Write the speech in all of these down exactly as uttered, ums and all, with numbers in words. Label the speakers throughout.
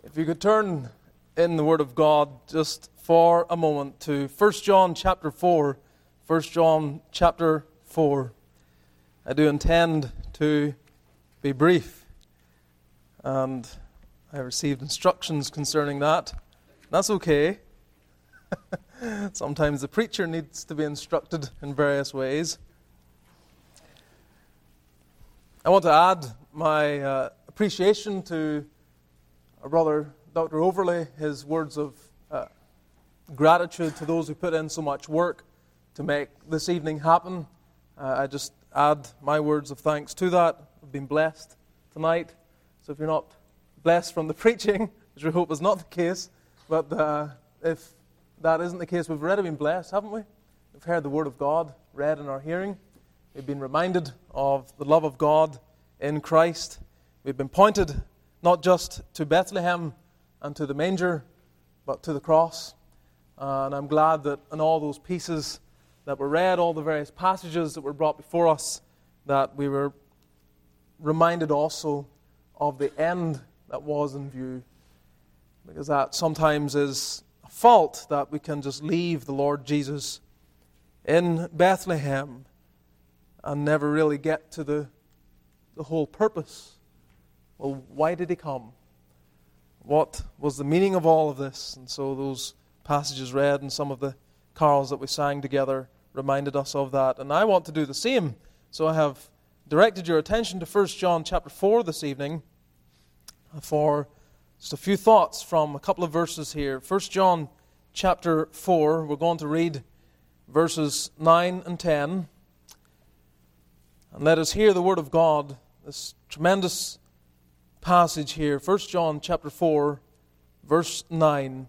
Speaker 1: If you could turn in the Word of God just for a moment to First John chapter four. First John chapter four. I do intend to be brief, and I received instructions concerning that. That's okay. Sometimes the preacher needs to be instructed in various ways. I want to add my uh, appreciation to our brother Doctor Overley, his words of uh, gratitude to those who put in so much work to make this evening happen. Uh, I just add my words of thanks to that. I've been blessed tonight. So if you're not blessed from the preaching, which we hope is not the case, but uh, if that isn't the case, we've already been blessed, haven't we? We've heard the Word of God read in our hearing. We've been reminded of the love of God in Christ. We've been pointed not just to Bethlehem and to the manger, but to the cross. Uh, and I'm glad that in all those pieces that were read, all the various passages that were brought before us, that we were reminded also of the end that was in view. Because that sometimes is a fault, that we can just leave the Lord Jesus in Bethlehem and never really get to the, the whole purpose. Well, why did he come? What was the meaning of all of this? And so those passages read and some of the carols that we sang together reminded us of that. And I want to do the same. So I have directed your attention to First John chapter four this evening for just a few thoughts from a couple of verses here. First John chapter four, we're going to read verses nine and ten. And let us hear the word of God, this tremendous passage here. First John chapter four, verse nine.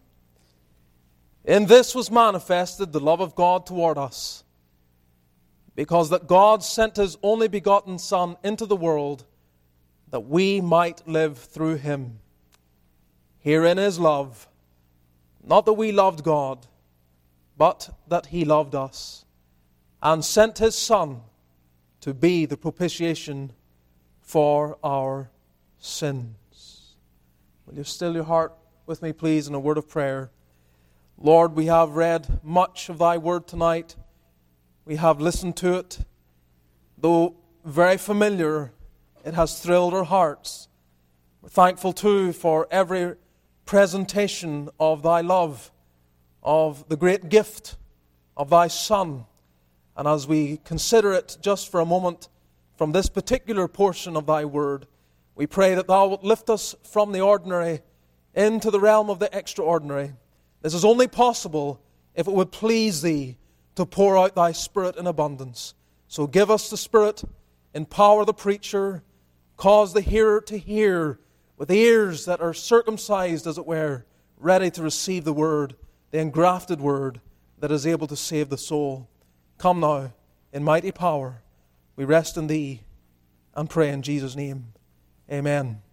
Speaker 1: In this was manifested the love of God toward us, because that God sent His only begotten Son into the world, that we might live through Him. Herein is love, not that we loved God, but that He loved us, and sent His Son to be the propitiation for our sins. Will you still your heart with me, please, in a word of prayer? Lord, we have read much of Thy Word tonight. We have listened to it. Though very familiar, it has thrilled our hearts. We're thankful, too, for every presentation of Thy love, of the great gift of Thy Son. And as we consider it just for a moment from this particular portion of Thy Word, we pray that Thou wilt lift us from the ordinary into the realm of the extraordinary. This is only possible if it would please Thee to pour out Thy Spirit in abundance. So give us the Spirit, empower the preacher, cause the hearer to hear with ears that are circumcised, as it were, ready to receive the Word, the engrafted Word that is able to save the soul. Come now, in mighty power, we rest in Thee and pray in Jesus' name. Amen.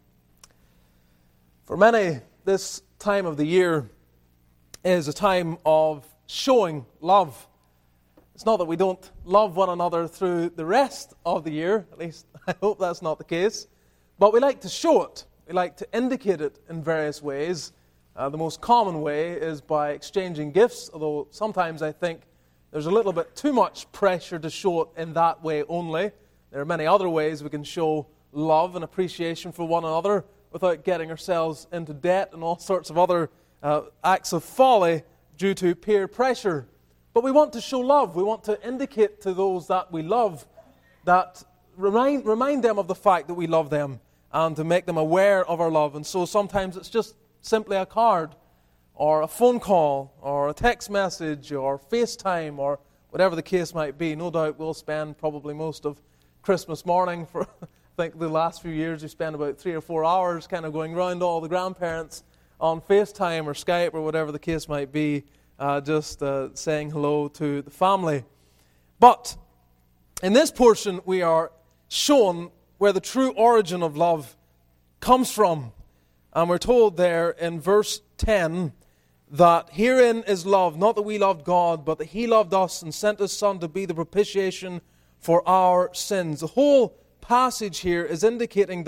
Speaker 1: For many, this time of the year is a time of showing love. It's not that we don't love one another through the rest of the year, at least I hope that's not the case, but we like to show it. We like to indicate it in various ways. Uh, the most common way is by exchanging gifts, although sometimes I think there's a little bit too much pressure to show it in that way only. There are many other ways we can show love and appreciation for one another without getting ourselves into debt and all sorts of other uh, acts of folly due to peer pressure. But we want to show love. We want to indicate to those that we love, that remind, remind them of the fact that we love them and to make them aware of our love. And so sometimes it's just simply a card or a phone call or a text message or FaceTime or whatever the case might be. No doubt we'll spend probably most of Christmas morning for... I think the last few years we spent about three or four hours kind of going round all the grandparents on FaceTime or Skype or whatever the case might be, uh, just uh, saying hello to the family. But in this portion we are shown where the true origin of love comes from. And we're told there in verse ten that herein is love, not that we loved God, but that He loved us and sent His Son to be the propitiation for our sins. The whole passage here is indicating that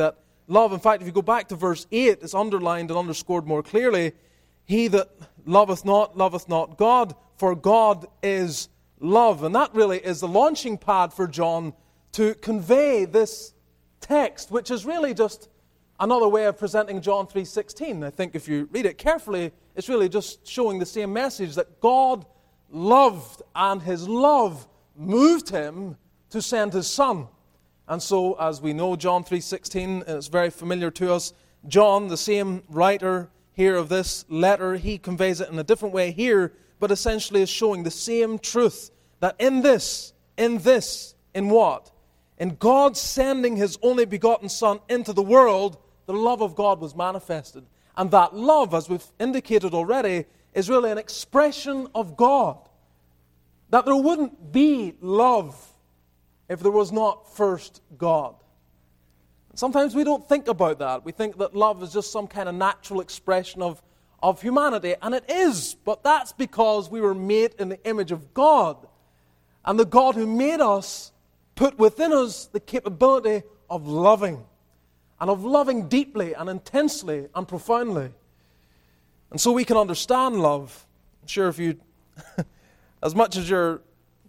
Speaker 1: love. In fact, if you go back to verse eight, it's underlined and underscored more clearly. He that loveth not, loveth not God, for God is love. And that really is the launching pad for John to convey this text, which is really just another way of presenting John three sixteen. I think if you read it carefully, it's really just showing the same message, that God loved, and his love moved him to send his Son. And so, as we know, John three sixteen, and it's very familiar to us, John, the same writer here of this letter, he conveys it in a different way here, but essentially is showing the same truth, that in this, in this, in what? In God sending his only begotten Son into the world, the love of God was manifested. And that love, as we've indicated already, is really an expression of God. That there wouldn't be love if there was not first God. Sometimes we don't think about that. We think that love is just some kind of natural expression of, of humanity. And it is, but that's because we were made in the image of God. And the God who made us put within us the capability of loving. And of loving deeply and intensely and profoundly. And so we can understand love. I'm sure if you, as much as your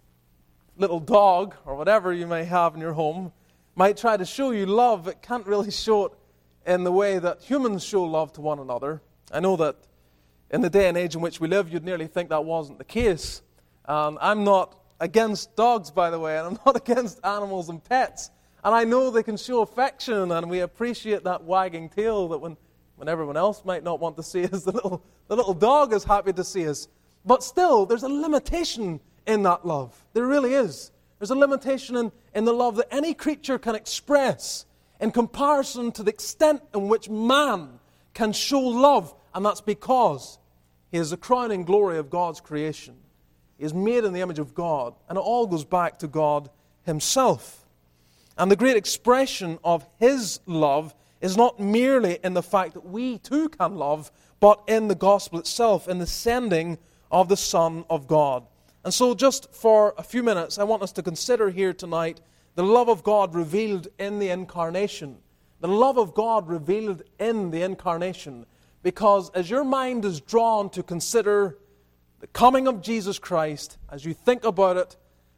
Speaker 1: little dog or whatever you may have in your home might try to show you love, it can't really show it in the way that humans show love to one another. I know that in the day and age in which we live, you'd nearly think that wasn't the case. Um, I'm not against dogs, by the way, and I'm not against animals and pets. And I know they can show affection, and we appreciate that wagging tail that when, when everyone else might not want to see us, the little, the little dog is happy to see us. But still, there's a limitation in that love. There really is. There's a limitation in, in the love that any creature can express in comparison to the extent in which man can show love. And that's because he is the crowning glory of God's creation. He is made in the image of God. And it all goes back to God himself. And the great expression of his love is not merely in the fact that we too can love, but in the gospel itself, in the sending of the Son of God. And so just for a few minutes, I want us to consider here tonight the love of God revealed in the incarnation. The love of God revealed in the incarnation. Because as your mind is drawn to consider the coming of Jesus Christ, as you think about it,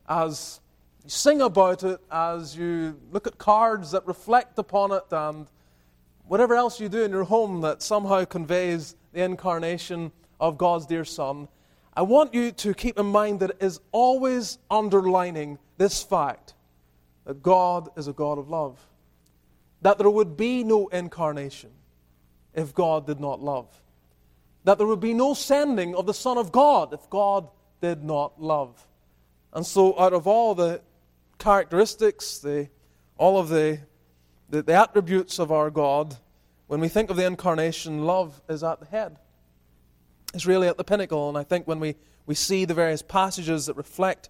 Speaker 1: as you sing about it, as you look at cards that reflect upon it, and whatever else you do in your home that somehow conveys the incarnation of God's dear Son, I want you to keep in mind that it is always underlining this fact, that God is a God of love. That there would be no incarnation if God did not love. That there would be no sending of the Son of God if God did not love. And so out of all the characteristics, the, all of the, the, the attributes of our God, when we think of the incarnation, love is at the head. It's really at the pinnacle. And I think when we, we see the various passages that reflect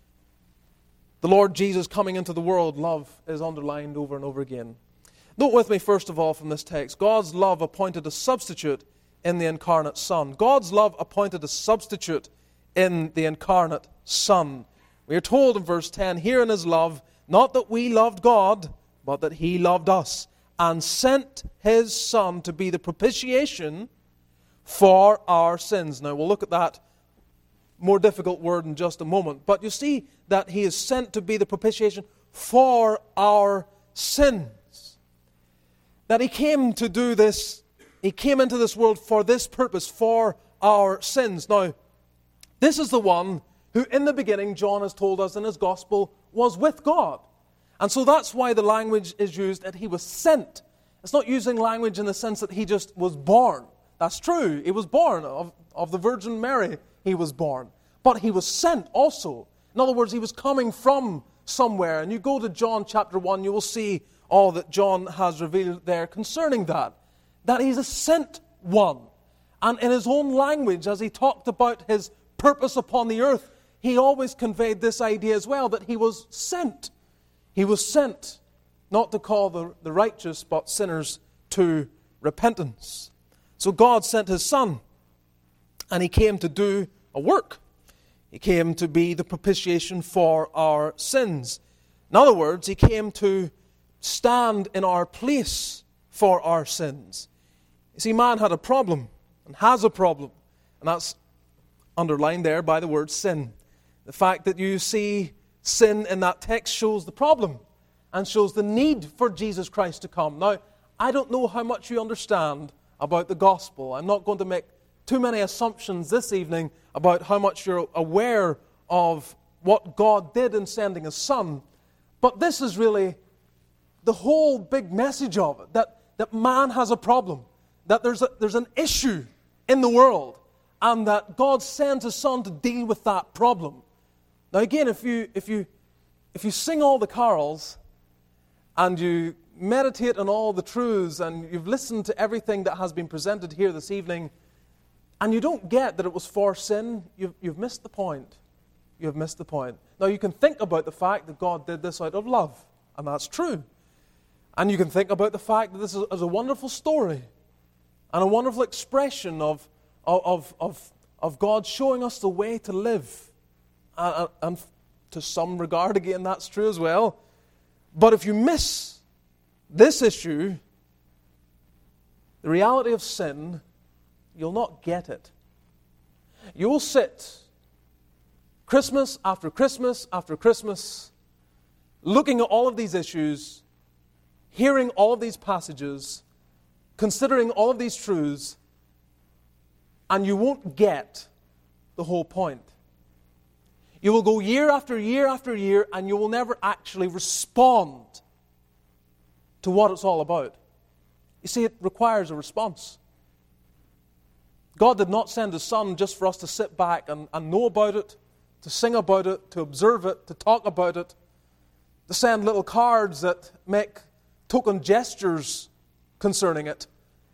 Speaker 1: the Lord Jesus coming into the world, love is underlined over and over again. Note with me, first of all, from this text, God's love appointed a substitute in the incarnate Son. God's love appointed a substitute in the incarnate Son. We are told in verse ten, herein is love, not that we loved God, but that he loved us, and sent his Son to be the propitiation for our sins. Now, we'll look at that more difficult word in just a moment. But you see that he is sent to be the propitiation for our sins. That he came to do this, he came into this world for this purpose, for our sins. Now, this is the one who in the beginning, John has told us in his gospel, was with God. And so that's why the language is used that he was sent. It's not using language in the sense that he just was born. That's true. He was born of, of the Virgin Mary. He was born. But he was sent also. In other words, he was coming from somewhere. And you go to John chapter one, you will see all that John has revealed there concerning that. That he's a sent one. And in his own language, as he talked about his purpose upon the earth, he always conveyed this idea as well, that he was sent. He was sent not to call the, the righteous, but sinners to repentance. So God sent his Son, and he came to do a work. He came to be the propitiation for our sins. In other words, he came to stand in our place for our sins. You see, man had a problem and has a problem, and that's underlined there by the word sin. The fact that you see sin in that text shows the problem and shows the need for Jesus Christ to come. Now, I don't know how much you understand about the gospel. I'm not going to make too many assumptions this evening about how much you're aware of what God did in sending His Son. But this is really the whole big message of it, that, that man has a problem, that there's, a, there's an issue in the world, and that God sends His Son to deal with that problem. Now again, if you, if you, if you sing all the carols, and you meditate on all the truths, and you've listened to everything that has been presented here this evening, and you don't get that it was for sin, you've, you've missed the point. You've missed the point. Now you can think about the fact that God did this out of love, and that's true. And you can think about the fact that this is, is a wonderful story, and a wonderful expression of, of, of, of God showing us the way to live. And, and to some regard, again, that's true as well. But if you miss this issue, the reality of sin, you'll not get it. You will sit Christmas after Christmas after Christmas looking at all of these issues, hearing all of these passages, considering all of these truths, and you won't get the whole point. You will go year after year after year, and you will never actually respond to what it's all about. You see, it requires a response. God did not send His Son just for us to sit back and, and know about it, to sing about it, to observe it, to talk about it, to send little cards that make token gestures concerning it.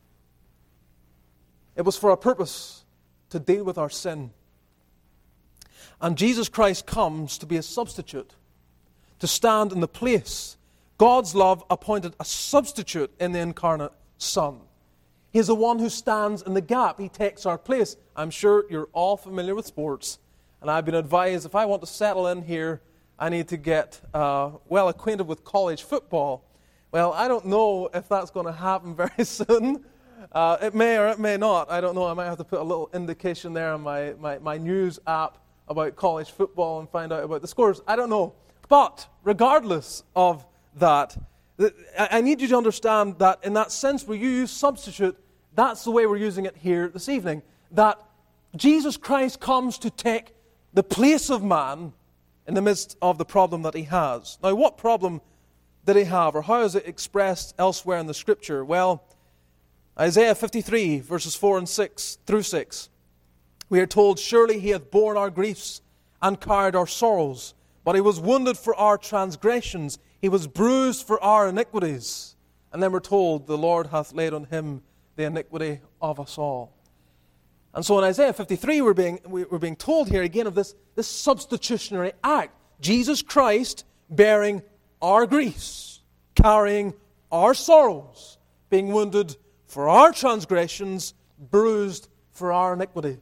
Speaker 1: It was for a purpose, to deal with our sin. And Jesus Christ comes to be a substitute, to stand in the place. God's love appointed a substitute in the incarnate Son. He's the one who stands in the gap. He takes our place. I'm sure you're all familiar with sports. And I've been advised if I want to settle in here, I need to get uh, well acquainted with college football. Well, I don't know if that's going to happen very soon. Uh, it may or it may not. I don't know. I might have to put a little indication there on my, my, my news app about college football and find out about the scores. I don't know. But regardless of that, I need you to understand that in that sense where you use substitute, that's the way we're using it here this evening. That Jesus Christ comes to take the place of man in the midst of the problem that He has. Now, what problem did He have, or how is it expressed elsewhere in the Scripture? Well, Isaiah fifty-three, verses four and six through six. We are told, surely He hath borne our griefs and carried our sorrows, but He was wounded for our transgressions, He was bruised for our iniquities. And then we're told, the Lord hath laid on Him the iniquity of us all. And so in Isaiah fifty-three, we're being, we're being told here again of this, this substitutionary act. Jesus Christ bearing our griefs, carrying our sorrows, being wounded for our transgressions, bruised for our iniquities.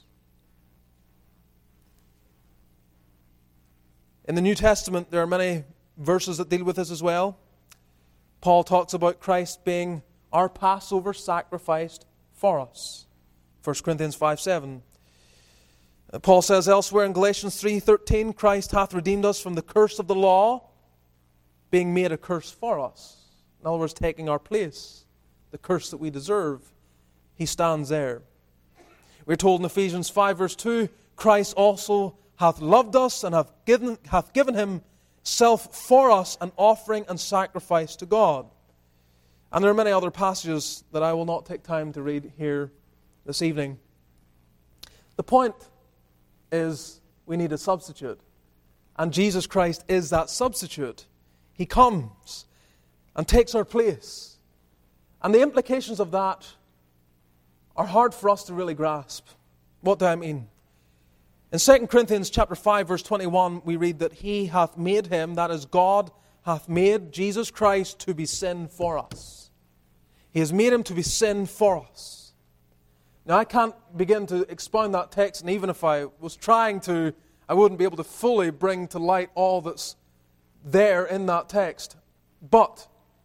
Speaker 1: In the New Testament, there are many verses that deal with this as well. Paul talks about Christ being our Passover sacrificed for us. First Corinthians five seven. Paul says elsewhere in Galatians three thirteen, Christ hath redeemed us from the curse of the law, being made a curse for us. In other words, taking our place, the curse that we deserve. He stands there. We're told in Ephesians five verse two, Christ also hath loved us and hath given, hath given Himself for us an offering and sacrifice to God. And there are many other passages that I will not take time to read here this evening. The point is we need a substitute. And Jesus Christ is that substitute. He comes and takes our place. And the implications of that are hard for us to really grasp. What do I mean? In Second Corinthians chapter five, verse twenty-one, we read that He hath made Him, that is God, hath made Jesus Christ to be sin for us. He has made Him to be sin for us. Now, I can't begin to expound that text, and even if I was trying to, I wouldn't be able to fully bring to light all that's there in that text. But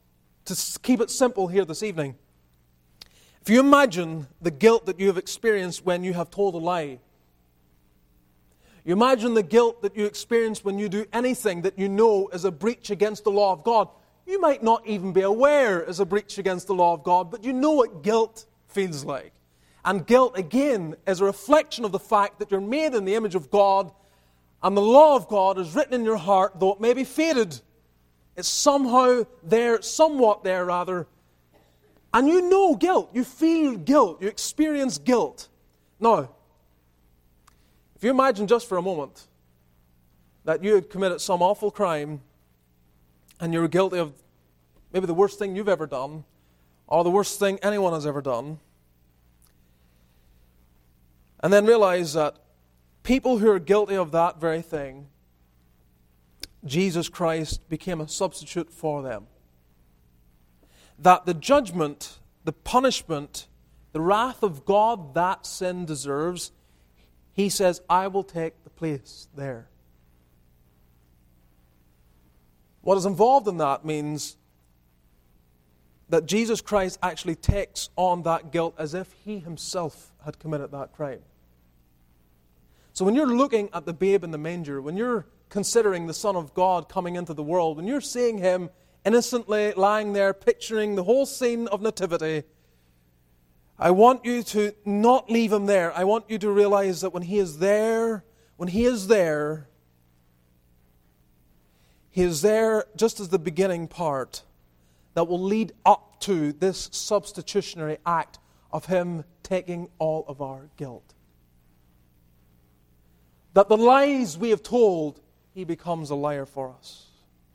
Speaker 1: to keep it simple here this evening, if you imagine the guilt that you have experienced when you have told a lie, you imagine the guilt that you experience when you do anything that you know is a breach against the law of God. You might not even be aware is a breach against the law of God, but you know what guilt feels like. And guilt, again, is a reflection of the fact that you're made in the image of God, and the law of God is written in your heart, though it may be faded. It's somehow there, somewhat there rather. And you know guilt. You feel guilt. You experience guilt. Now, if you imagine just for a moment that you had committed some awful crime and you were guilty of maybe the worst thing you've ever done or the worst thing anyone has ever done, and then realize that people who are guilty of that very thing, Jesus Christ became a substitute for them. That the judgment, the punishment, the wrath of God that sin deserves, He says, I will take the place there. What is involved in that means that Jesus Christ actually takes on that guilt as if He Himself had committed that crime. So when you're looking at the babe in the manger, when you're considering the Son of God coming into the world, when you're seeing Him innocently lying there, picturing the whole scene of nativity, I want you to not leave Him there. I want you to realize that when He is there, when He is there, He is there just as the beginning part that will lead up to this substitutionary act of Him taking all of our guilt. That the lies we have told, He becomes a liar for us.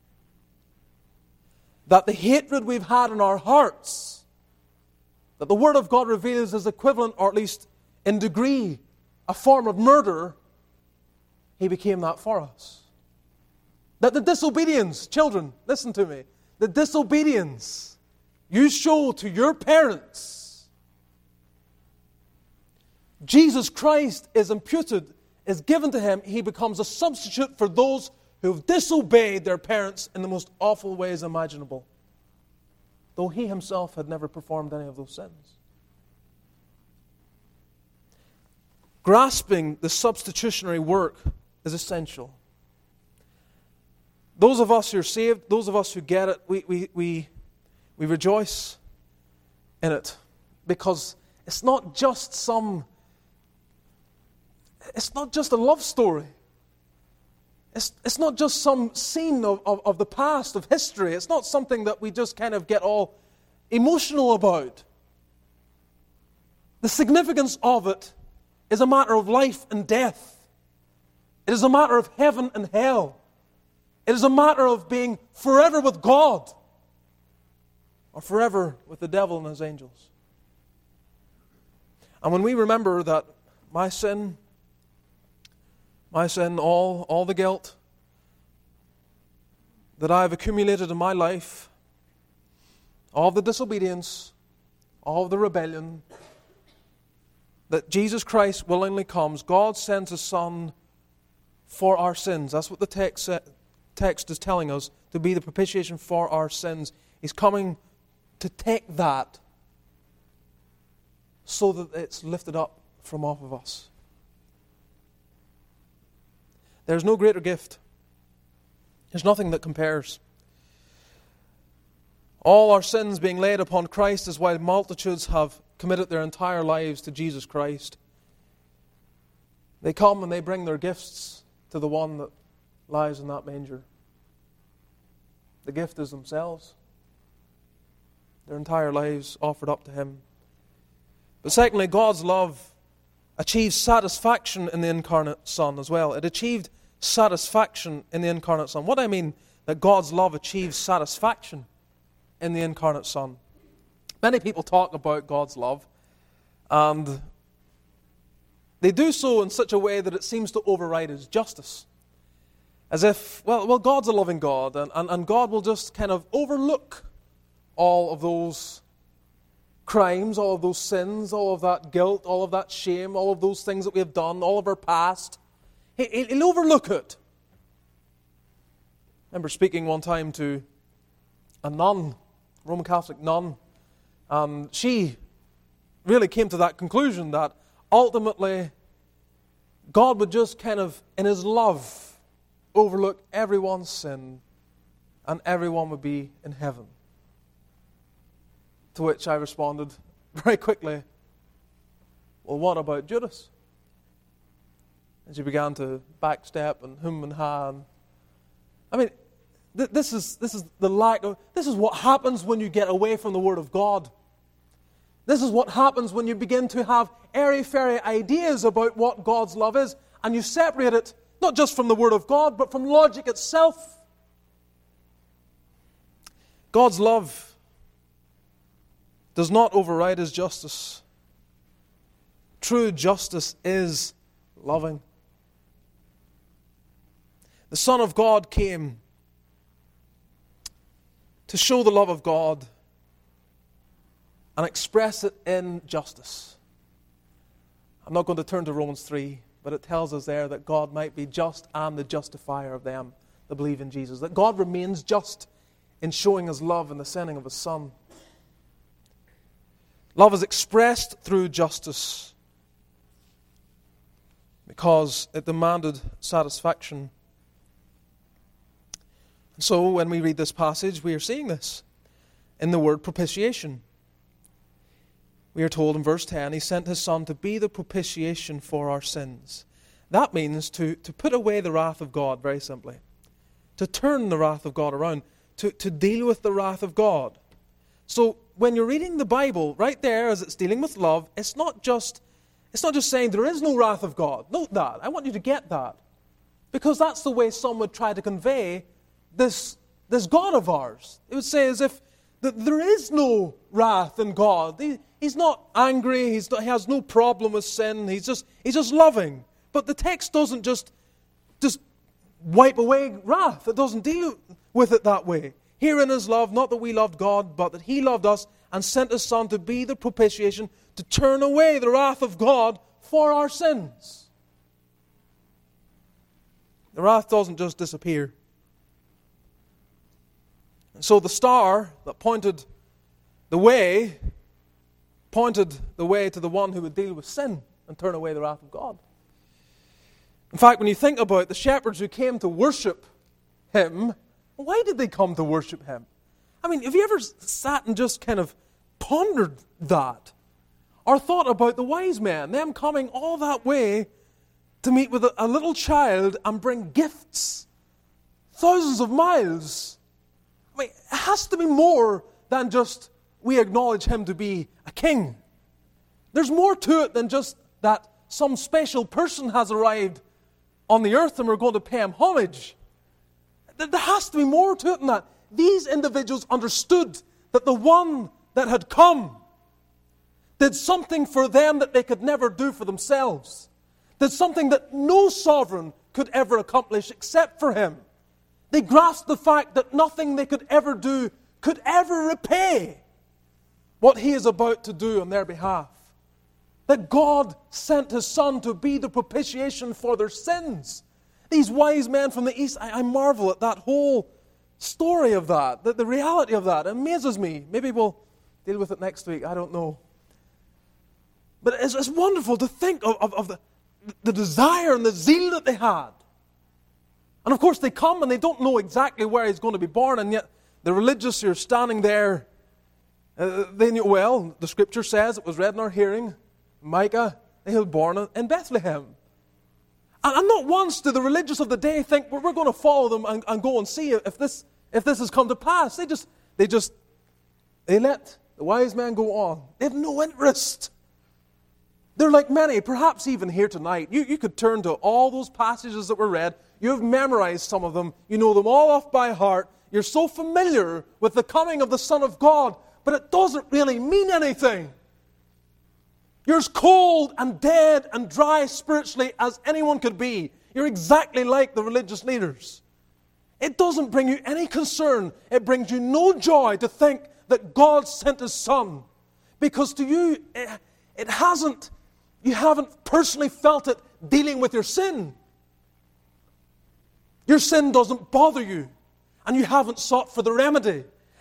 Speaker 1: That the hatred we've had in our hearts, that the Word of God reveals is equivalent, or at least in degree, a form of murder, He became that for us. That the disobedience, children, listen to me, the disobedience you show to your parents, Jesus Christ is imputed, is given to Him. He becomes a substitute for those who have disobeyed their parents in the most awful ways imaginable, though He Himself had never performed any of those sins. Grasping the substitutionary work is essential. Those of us who are saved, those of us who get it, we, we, we, we rejoice in it, because it's not just some, it's not just a love story. It's, it's not just some scene of, of, of the past, of history. It's not something that we just kind of get all emotional about. The significance of it is a matter of life and death. It is a matter of heaven and hell. It is a matter of being forever with God or forever with the devil and his angels. And when we remember that my sin, my sin, all, all the guilt that I have accumulated in my life, all the disobedience, all the rebellion, that Jesus Christ willingly comes. God sends His Son for our sins. That's what the text said. Text is telling us, to be the propitiation for our sins. He's coming to take that so that it's lifted up from off of us. There's no greater gift. There's nothing that compares. All our sins being laid upon Christ is why multitudes have committed their entire lives to Jesus Christ. They come and they bring their gifts to the one that lies in that manger. The gift is themselves. Their entire lives offered up to Him. But secondly, God's love achieves satisfaction in the incarnate Son as well. It achieved satisfaction in the incarnate Son. What do I mean that God's love achieves satisfaction in the incarnate Son? Many people talk about God's love, and they do so in such a way that it seems to override His justice. As if, well, well, God's a loving God, and, and, and God will just kind of overlook all of those crimes, all of those sins, all of that guilt, all of that shame, all of those things that we have done, all of our past. He, he'll overlook it. I remember speaking one time to a nun Roman Catholic nun. And she really came to that conclusion that ultimately God would just kind of, in His love, overlook everyone's sin and everyone would be in heaven. To which I responded very quickly, well, what about Judas? And she began to backstep and hum and ha. And, I mean, th- this is this is the lack of, this is what happens when you get away from the Word of God. This is what happens when you begin to have airy-fairy ideas about what God's love is, and you separate it not just from the Word of God, but from logic itself. God's love does not override His justice. True justice is loving. The Son of God came to show the love of God and express it in justice. I'm not going to turn to Romans three, but it tells us there that God might be just and the justifier of them that believe in Jesus. That God remains just in showing His love in the sending of His Son. Love is expressed through justice because it demanded satisfaction. And so when we read this passage, we are seeing this in the word propitiation. We are told in verse ten, He sent His Son to be the propitiation for our sins. That means to, to put away the wrath of God, very simply. To turn the wrath of God around. To, to deal with the wrath of God. So when you're reading the Bible, right there, as it's dealing with love, it's not just it's not just saying there is no wrath of God. Note that. I want you to get that. Because that's the way some would try to convey this, this God of ours. It would say as if that there is no wrath in God. He, he's not angry. He's not, he has no problem with sin. He's just he's just loving. But the text doesn't just just wipe away wrath. It doesn't deal with it that way. Herein is love, not that we loved God, but that He loved us and sent His Son to be the propitiation, to turn away the wrath of God for our sins. The wrath doesn't just disappear. And so the star that pointed the way, pointed the way to the one who would deal with sin and turn away the wrath of God. In fact, when you think about the shepherds who came to worship Him, why did they come to worship Him? I mean, have you ever sat and just kind of pondered that? Or thought about the wise men, them coming all that way to meet with a, a little child and bring gifts? Thousands of miles. I mean, it has to be more than just we acknowledge Him to be a king. There's more to it than just that some special person has arrived on the earth and we're going to pay Him homage. There has to be more to it than that. These individuals understood that the one that had come did something for them that they could never do for themselves. Did something that no sovereign could ever accomplish except for Him. They grasped the fact that nothing they could ever do could ever repay what He is about to do on their behalf. That God sent His Son to be the propitiation for their sins. These wise men from the east, I, I marvel at that whole story of that, the, the reality of that. It amazes me. Maybe we'll deal with it next week. I don't know. But it's, it's wonderful to think of, of, of the, the desire and the zeal that they had. And of course they come and they don't know exactly where He's going to be born, and yet the religious who are standing there, uh, they knew, well, the Scripture says, it was read in our hearing, Micah, He was born in Bethlehem. And not once do the religious of the day think, well, we're going to follow them and, and go and see if this if this has come to pass. They just, they just, they let the wise men go on. They have no interest. They're like many, perhaps even here tonight. You, you could turn to all those passages that were read. You have memorized some of them. You know them all off by heart. You're so familiar with the coming of the Son of God, but it doesn't really mean anything. You're as cold and dead and dry spiritually as anyone could be. You're exactly like the religious leaders. It doesn't bring you any concern. It brings you no joy to think that God sent His Son. Because to you, it, it hasn't, you haven't personally felt it dealing with your sin. Your sin doesn't bother you. And you haven't sought for the remedy.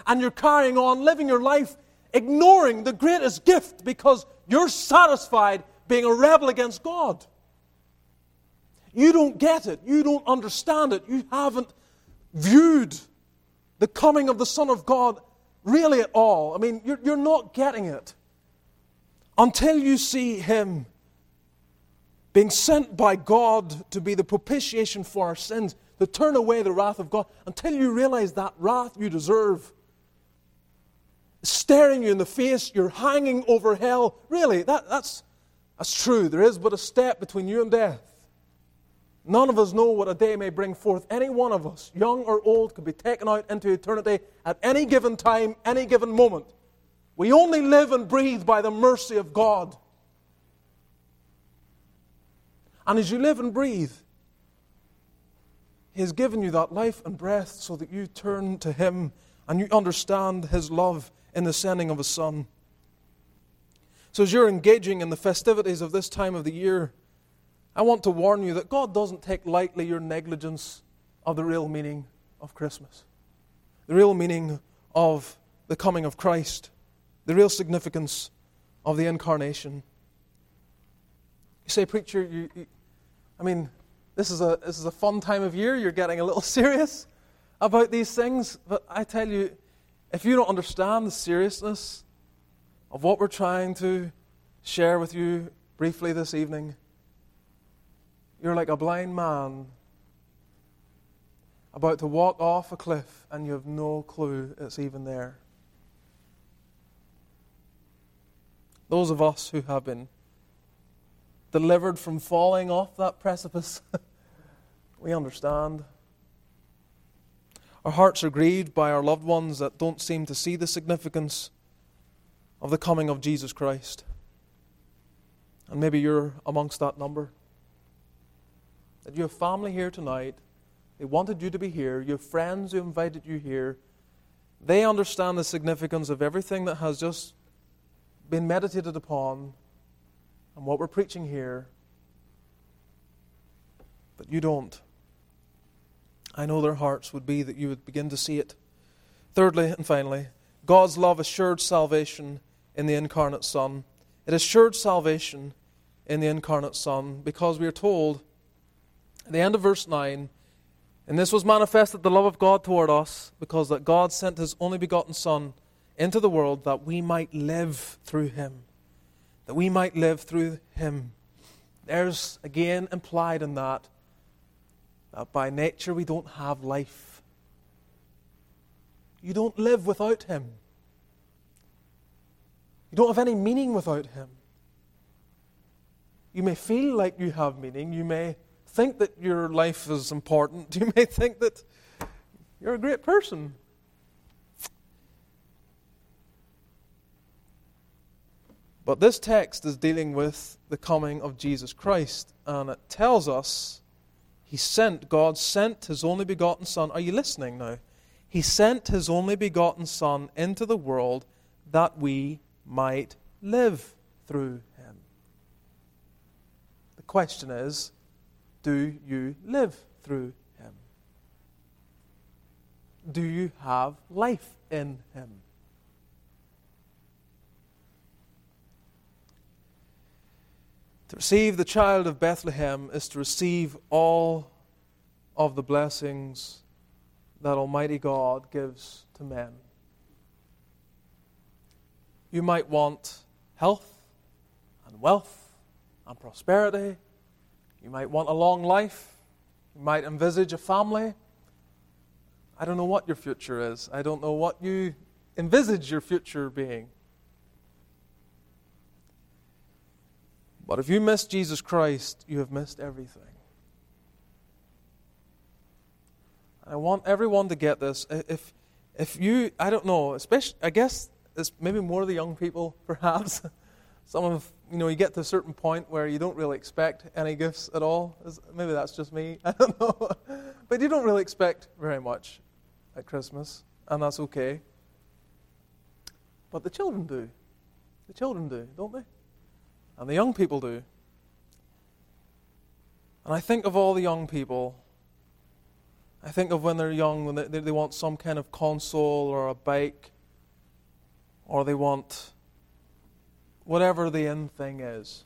Speaker 1: and you're carrying on, living your life, ignoring the greatest gift because you're satisfied being a rebel against God. You don't get it. You don't understand it. You haven't viewed the coming of the Son of God really at all. I mean, you're, you're not getting it until you see Him being sent by God to be the propitiation for our sins, to turn away the wrath of God, until you realize that wrath you deserve is staring you in the face, you're hanging over hell. Really, that, that's, that's true. There is but a step between you and death. None of us know what a day may bring forth. Any one of us, young or old, could be taken out into eternity at any given time, any given moment. We only live and breathe by the mercy of God. And as you live and breathe, He has given you that life and breath so that you turn to Him and you understand His love in the sending of His Son. So as you're engaging in the festivities of this time of the year, I want to warn you that God doesn't take lightly your negligence of the real meaning of Christmas, the real meaning of the coming of Christ, the real significance of the incarnation. You say, preacher, you, you, I mean, this is a this is a fun time of year. You're getting a little serious about these things. But I tell you, if you don't understand the seriousness of what we're trying to share with you briefly this evening, you're like a blind man about to walk off a cliff and you have no clue it's even there. Those of us who have been delivered from falling off that precipice, we understand. Our hearts are grieved by our loved ones that don't seem to see the significance of the coming of Jesus Christ. And maybe you're amongst that number. That you have family here tonight. They wanted you to be here. You have friends who invited you here. They understand the significance of everything that has just been meditated upon and what we're preaching here. But you don't. I know their hearts would be that you would begin to see it. Thirdly and finally, God's love assured salvation in the incarnate Son. It assured salvation in the incarnate Son because we are told at the end of verse nine, and this was manifested the love of God toward us, because that God sent His only begotten Son into the world that we might live through Him. That we might live through Him. There's again implied in that that by nature we don't have life. You don't live without Him. You don't have any meaning without Him. You may feel like you have meaning. You may think that your life is important. You may think that you're a great person. But this text is dealing with the coming of Jesus Christ, and it tells us He sent, God sent His only begotten Son. Are you listening now? He sent His only begotten Son into the world that we might live through Him. The question is, do you live through Him? Do you have life in Him? To receive the child of Bethlehem is to receive all of the blessings that Almighty God gives to men. You might want health and wealth and prosperity. You might want a long life. You might envisage a family. I don't know what your future is. I don't know what you envisage your future being. But if you miss Jesus Christ, you have missed everything. I want everyone to get this. If if you, I don't know, especially, I guess it's maybe more the young people, perhaps. Some of, you know, you get to a certain point where you don't really expect any gifts at all. Maybe that's just me. I don't know. But you don't really expect very much at Christmas, and that's okay. But the children do. The children do, don't they? And the young people do. And I think of all the young people, I think of when they're young, when they, they want some kind of console or a bike, or they want whatever the in thing is.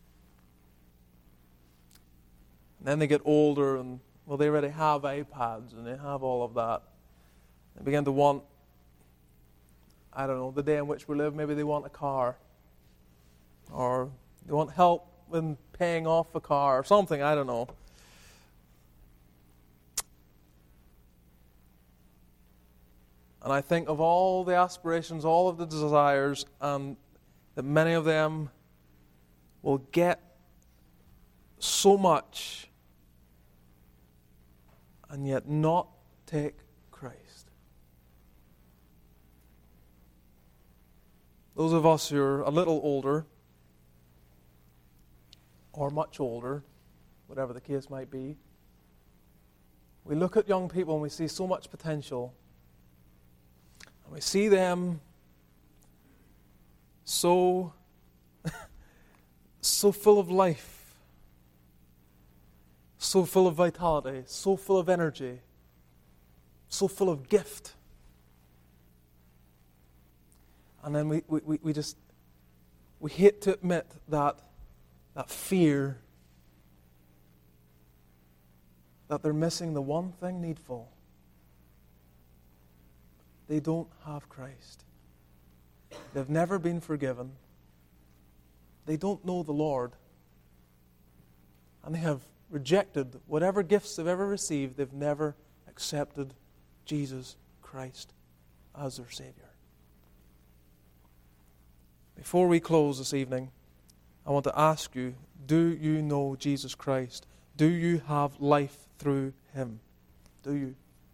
Speaker 1: And then they get older and, well, they already have iPads and they have all of that. They begin to want, I don't know, the day in which we live, maybe they want a car. Or they want help in paying off a car or something, I don't know. And I think of all the aspirations, all of the desires, and that many of them will get so much and yet not take Christ. Those of us who are a little older, or much older, whatever the case might be, we look at young people and we see so much potential. And we see them so, so full of life, so full of vitality, so full of energy, so full of gift. And then we, we, we just, we hate to admit that, that fear that they're missing the one thing needful. They don't have Christ. They've never been forgiven. They don't know the Lord. And they have rejected whatever gifts they've ever received. They've never accepted Jesus Christ as their Savior. Before we close this evening, I want to ask you, do you know Jesus Christ? Do you have life through Him? Do you?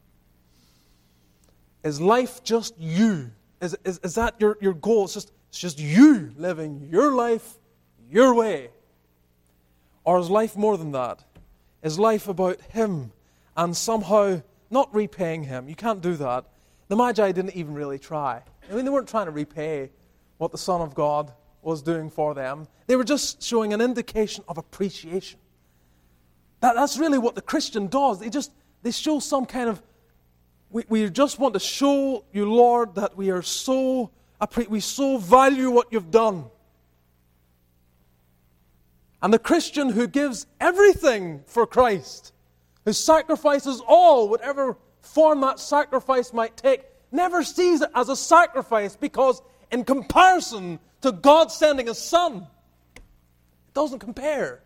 Speaker 1: Is life just you? Is, is, is that your, your goal? It's just, it's just you living your life your way. Or is life more than that? Is life about Him and somehow not repaying Him? You can't do that. The Magi didn't even really try. I mean, they weren't trying to repay what the Son of God was doing for them. They were just showing an indication of appreciation. That, that's really what the Christian does. They just they show some kind of, we, we just want to show you, Lord, that we are so, we so value what you've done. And the Christian who gives everything for Christ, who sacrifices all, whatever form that sacrifice might take, never sees it as a sacrifice, because in comparison to God sending His Son, it doesn't compare.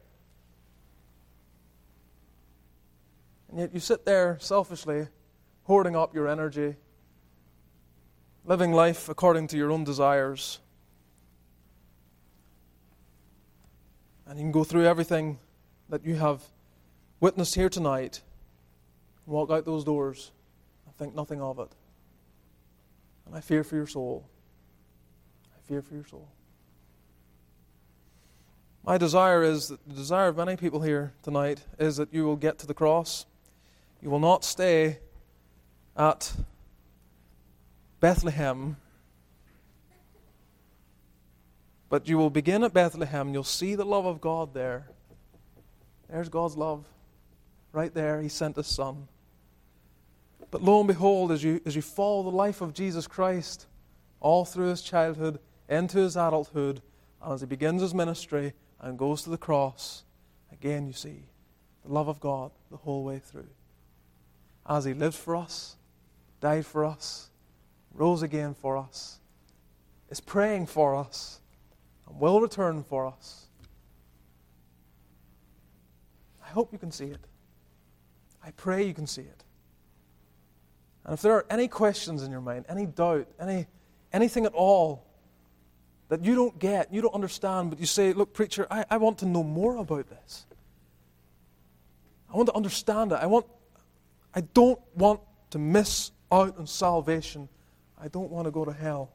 Speaker 1: And yet you sit there selfishly, hoarding up your energy, living life according to your own desires. And you can go through everything that you have witnessed here tonight, and walk out those doors and think nothing of it. And I fear for your soul. I fear for your soul. My desire is, that the desire of many people here tonight is that you will get to the cross. You will not stay at Bethlehem, but you will begin at Bethlehem. You'll see the love of God there. There's God's love. Right there, He sent His Son. But lo and behold, as you, as you follow the life of Jesus Christ, all through His childhood, into His adulthood, and as He begins His ministry and goes to the cross, again you see the love of God the whole way through. As He lived for us, died for us, rose again for us, is praying for us, and will return for us. I hope you can see it. I pray you can see it. And if there are any questions in your mind, any doubt, any anything at all that you don't get, you don't understand, but you say, look, preacher, I, I want to know more about this. I want to understand it. I want I don't want to miss out on salvation. I don't want to go to hell.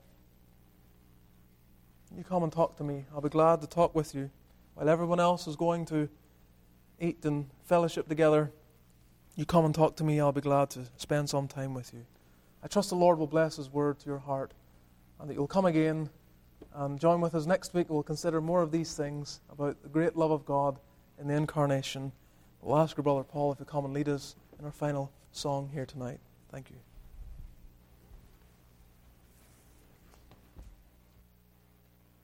Speaker 1: You come and talk to me. I'll be glad to talk with you. While everyone else is going to eat and fellowship together, you come and talk to me. I'll be glad to spend some time with you. I trust the Lord will bless His word to your heart, and that you'll come again and join with us next week. We'll consider more of these things about the great love of God in the incarnation. We'll ask our brother Paul if he'll come and lead us in our final song here tonight. Thank you.